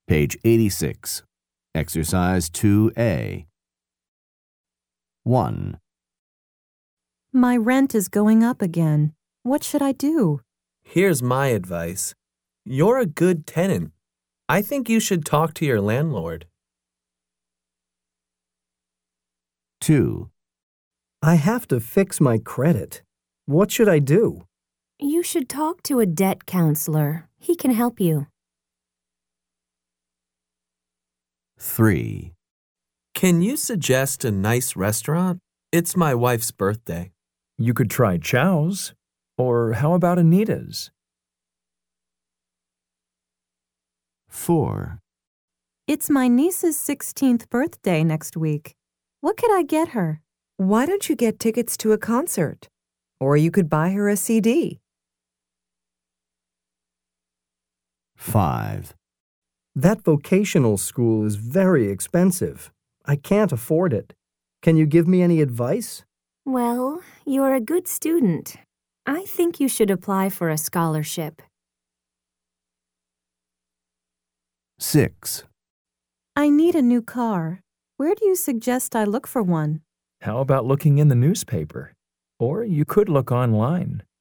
Page 86. Exercise 2A. 1. My rent is going up again. What should I do? Here's my advice. You're a good tenant. I think you should talk to your landlord. 2. I have to fix my credit. What should I do? You should talk to a debt counselor. He can help you. 3. Can you suggest a nice restaurant? It's my wife's birthday. You could try Chow's. Or how about Anita's? 4. It's my niece's 16th birthday next week. What could I get her? Why don't you get tickets to a concert? Or you could buy her a CD. 5. That vocational school is very expensive. I can't afford it. Can you give me any advice? Well, you're a good student. I think you should apply for a scholarship. 6. I need a new car. Where do you suggest I look for one? How about looking in the newspaper? Or you could look online.